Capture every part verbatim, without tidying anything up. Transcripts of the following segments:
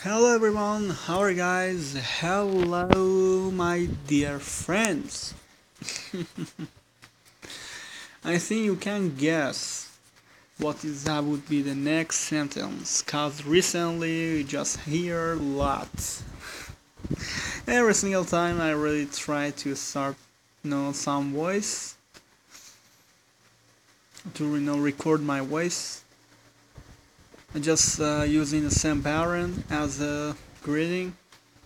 Hello everyone, how are you guys? Hello my dear friends. I think you can guess what is that would be the next sentence cause recently we just hear a lot. Every single time I really try to start you know some voice to you know record my voice. I just uh, using the same pattern as a greeting.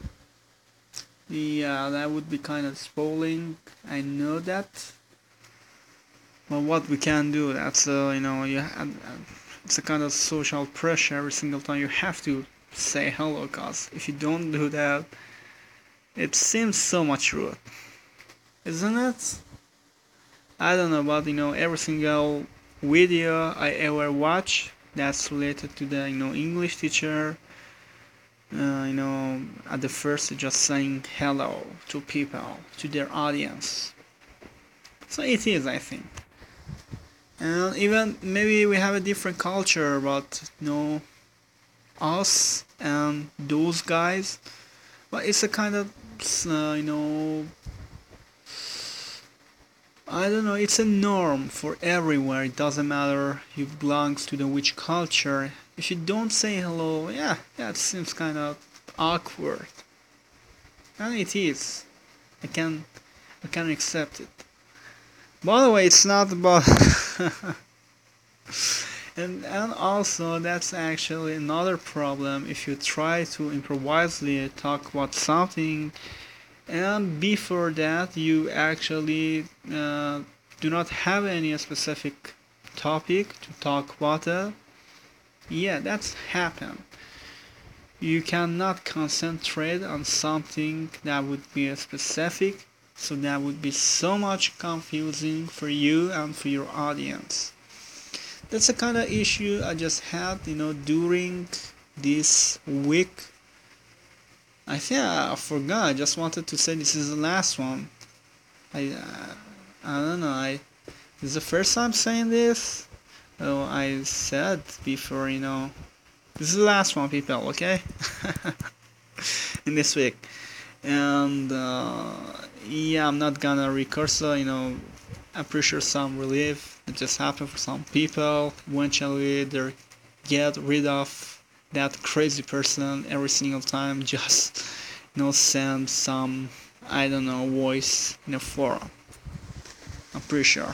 Yeah, that would be kind of spoiling. I know that. Well, what we can do, that's uh, you know, you ha- it's a kind of social pressure every single time you have to say hello, cause if you don't do that, it seems so much rude, isn't it? I don't know, but you know, every single video I ever watch that's related to the you know English teacher, uh, you know, at the first just saying hello to people, to their audience. So it is, I think. And even maybe we have a different culture, but you know, us and those guys. But it's a kind of, uh, you know, I don't know. It's a norm for everywhere. It doesn't matter you belongs to the which culture. If you don't say hello, yeah, yeah, it seems kind of awkward, and it is. I can, I can accept it. By the way, it's not about. And, and also that's actually another problem if you try to improvisely talk about something and before that you actually uh, do not have any specific topic to talk about it. Yeah, that's happened. You cannot concentrate on something that would be specific, so that would be so much confusing for you and for your audience. That's the kind of issue I just had, you know, during this week. I think I forgot. I just wanted to say this is the last one. I uh, I don't know. I This is the first time saying this. Oh, I said before, you know, this is the last one, people. Okay, in this week, and uh, yeah, I'm not gonna record. So you know, I'm pretty sure some relief that just happened for some people. Eventually, they get rid of that crazy person every single time. Just you know, send some I don't know voice in a forum. I'm pretty sure.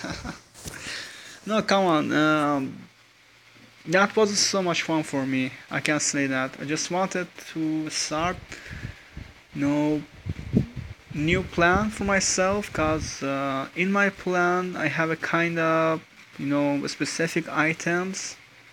No, come on. Um, that was so much fun for me. I can't say that. I just wanted to start, you know, new plan for myself. Cause uh, in my plan I have a kind of, you know, specific items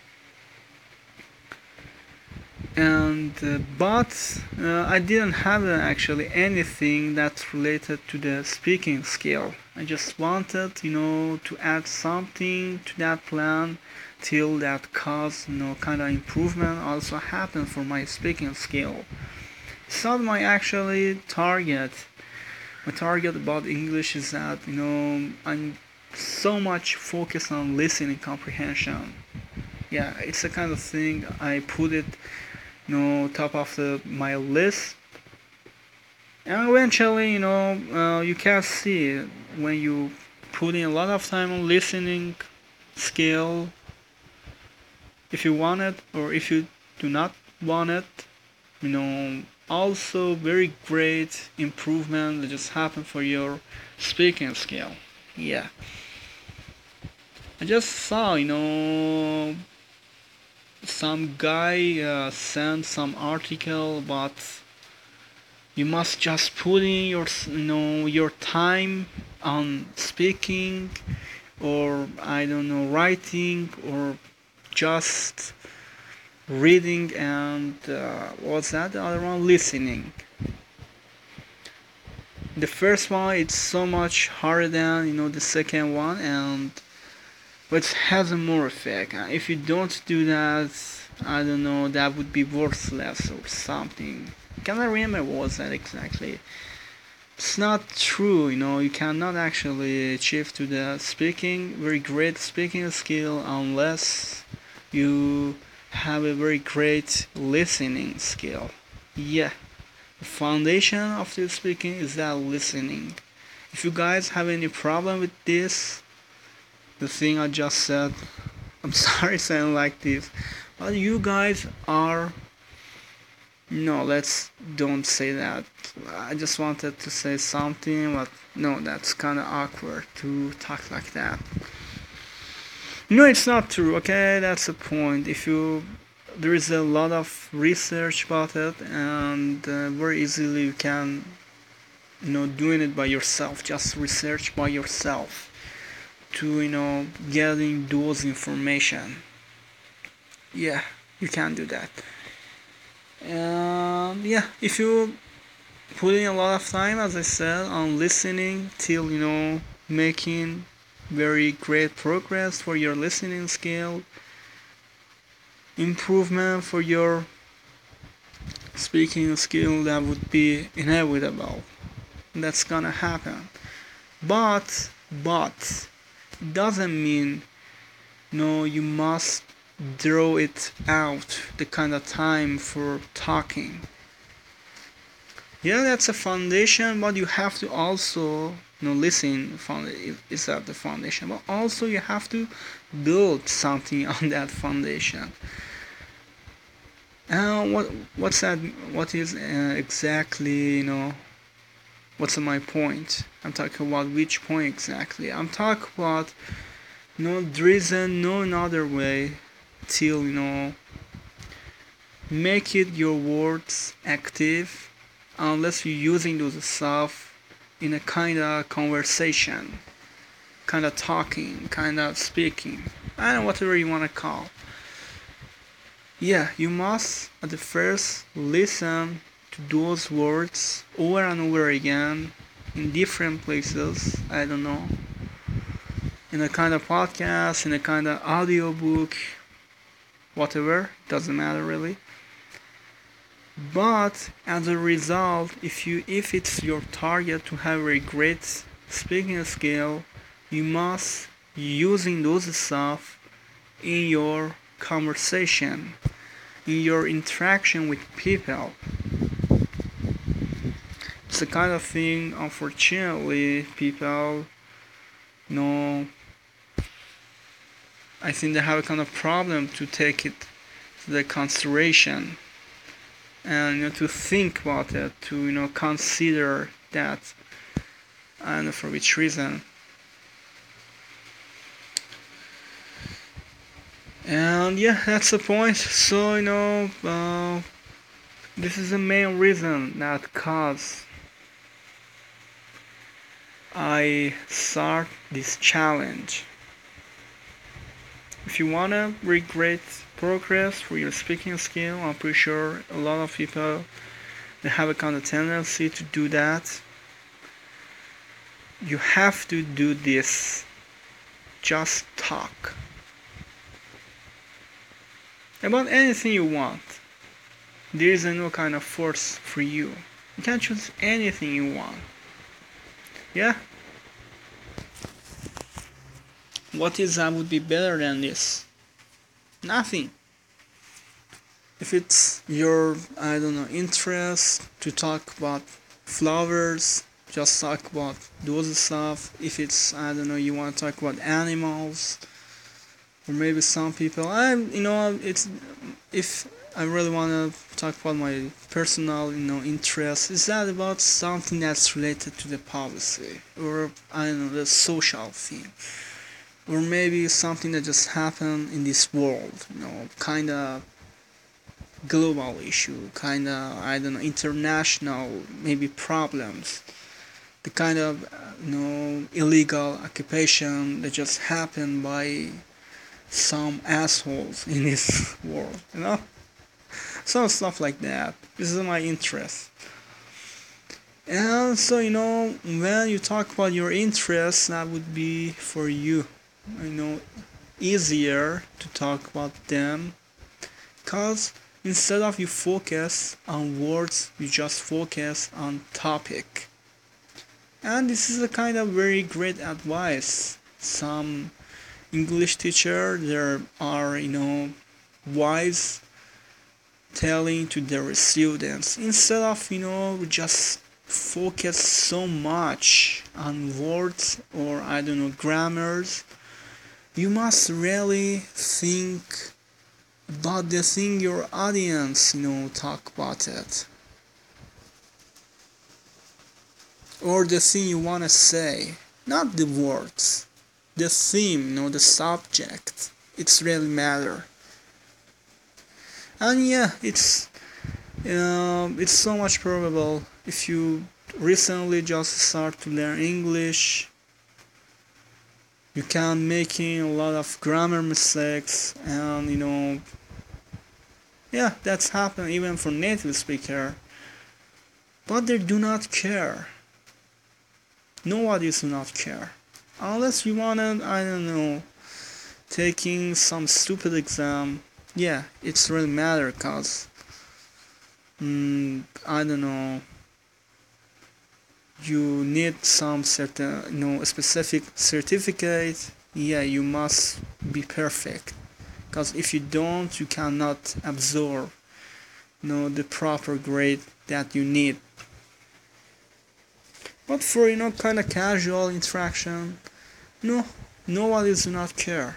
and uh, but uh, I didn't have uh, actually anything that's related to the speaking skill. I just wanted, you know, to add something to that plan till that cause, you know, kind of improvement also happen for my speaking skill. It's not my actually target. My target about English is that, you know, I'm so much focused on listening comprehension. Yeah, it's the kind of thing I put it you know top of the my list, and eventually you know uh, you can see when you put in a lot of time on listening skill, if you want it or if you do not want it, you know also very great improvement that just happened for your speaking skill. Yeah, I just saw you know some guy uh, sent some article about you must just put in your you know your time on speaking or I don't know writing or just reading and uh, what's that the other one listening. The first one it's so much harder than you know the second one, and but it has a more effect. Uh, if you don't do that, I don't know, that would be worthless or something. Can I remember what was that exactly? It's not true, you know, you cannot actually achieve to the speaking, very great speaking skill unless you have a very great listening skill. Yeah, the foundation of the speaking is that listening. If you guys have any problem with this, the thing I just said, I'm sorry saying like this, but you guys are, no, let's don't say that. I just wanted to say something, but no, that's kind of awkward to talk like that. No, it's not true. Okay, that's the point. If you, there is a lot of research about it, and uh, very easily you can, you know, doing it by yourself. Just research by yourself to, you know, getting those information. Yeah, you can do that. Um, yeah, if you put in a lot of time, as I said, on listening till, you know, making very great progress for your listening skill, improvement for your speaking skill, that would be inevitable. That's gonna happen. But, but, it doesn't mean, no, you must draw it out the kind of time for talking. Yeah, that's a foundation, but you have to also, you know, listen. Is that the foundation? But also you have to build something on that foundation. And what what's that? What is uh, exactly? You know, what's my point? I'm talking about which point exactly? I'm talking about, you know, there is no another way till, you know, make it your words active, unless you're using those stuff in a kind of conversation, kind of talking, kind of speaking, I don't know, whatever you want to call. Yeah, you must at the first listen to those words over and over again in different places, I don't know, in a kind of podcast, in a kind of audio book, whatever, doesn't matter really. But as a result, if you if it's your target to have a great speaking skill, you must using those stuff in your conversation, in your interaction with people. It's the kind of thing, unfortunately, people, you know, I think they have a kind of problem to take it to the consideration, and, you know, to think about it, to, you know, consider that. I don't know for which reason. And yeah, that's the point. So, you know, uh, this is the main reason that cause I start this challenge. If you wanna make great progress for your speaking skill, I'm pretty sure a lot of people, they have a kind of tendency to do that. You have to do this. Just talk about anything you want. There is no kind of force for you. You can choose anything you want. Yeah? What is that would be better than this? Nothing. If it's your, I don't know, interest to talk about flowers, just talk about those stuff. If it's, I don't know, you want to talk about animals, or maybe some people, I, you know, it's, if I really want to talk about my personal, you know, interest, is that about something that's related to the policy, or, I don't know, the social thing, or maybe something that just happened in this world, you know, kind of global issue, kind of, I don't know, international, maybe problems, the kind of, you know, illegal occupation that just happened by some assholes in this world, you know, some stuff like that. This is my interest. And so, you know, when you talk about your interests, that would be for you, you know, easier to talk about them, because instead of you focus on words, you just focus on topic. And this is a kind of very great advice. Some English teacher, there are, you know, wise telling to their students, instead of you know just focus so much on words or I don't know grammars. You must really think about the thing your audience you know talk about it, or the thing you want to say, not the words, the theme, you know the subject. It's really matter. And yeah, it's um, it's so much probable if you recently just start to learn English, you can making a lot of grammar mistakes, and you know yeah, that's happened even for native speaker, but they do not care. Nobody do not care unless you wanna I don't know taking some stupid exam. Yeah, it's really matter cause mm, I don't know, you need some certain you know specific certificate. Yeah, you must be perfect, because if you don't, you cannot absorb you know the proper grade that you need. But for you know kind of casual interaction, no, nobody does not care.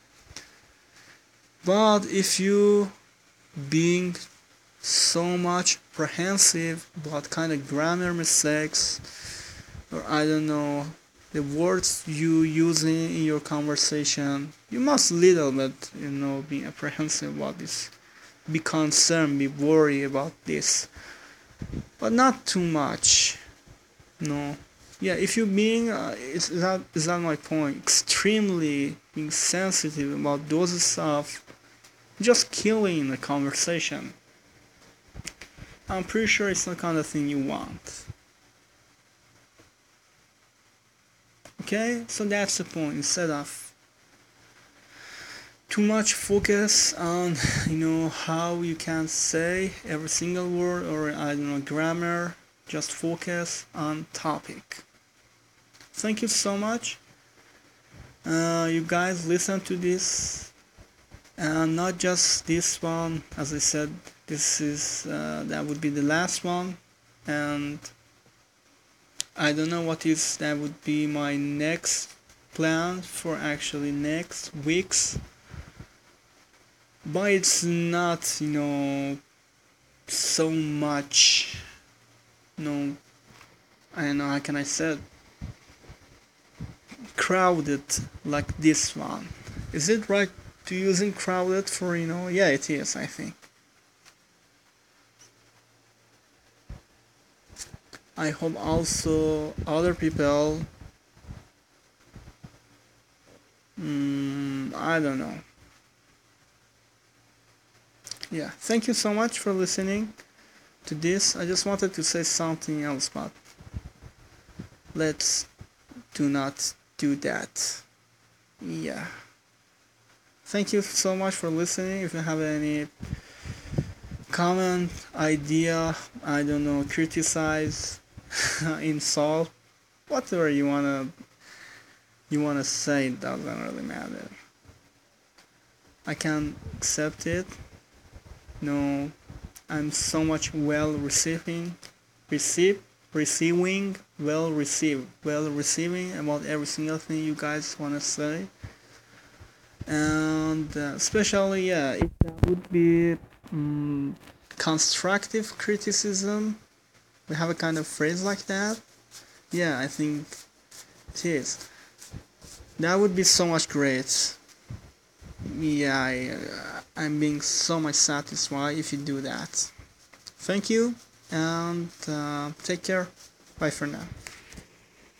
But if you being so much apprehensive about kind of grammar mistakes, or I don't know the words you using in your conversation, you must little bit you know be apprehensive about this, be concerned, be worried about this, but not too much. No, yeah, if you being uh, is that is that my point, extremely being sensitive about those stuff, just killing the conversation. I'm pretty sure it's not the kind of thing you want. Okay, so that's the point. Instead of too much focus on you know how you can say every single word, or I don't know grammar, just focus on topic. Thank you so much. Uh, you guys listen to this, and not just this one. As I said, this is uh, that would be the last one, and I don't know what is that would be my next plan for actually next weeks, but it's not you know so much you know I don't know how can I say it, crowded like this one. Is it right to using crowded for you know yeah, it is, I think. I hope also other people mm, I don't know. Yeah, thank you so much for listening to this. I just wanted to say something else, but let's do not do that. Yeah, thank you so much for listening. If you have any comment, idea, I don't know, criticize, insult, whatever you wanna you wanna say, it doesn't really matter. I can accept it. No, I'm so much well receiving, receive, receiving, well received, well receiving about every single thing you guys wanna say, and uh, especially yeah, if that would be um, constructive criticism. We have a kind of phrase like that. Yeah, I think it is. That would be so much great. Yeah, I, uh, I'm being so much satisfied if you do that. Thank you, and uh, take care. Bye for now.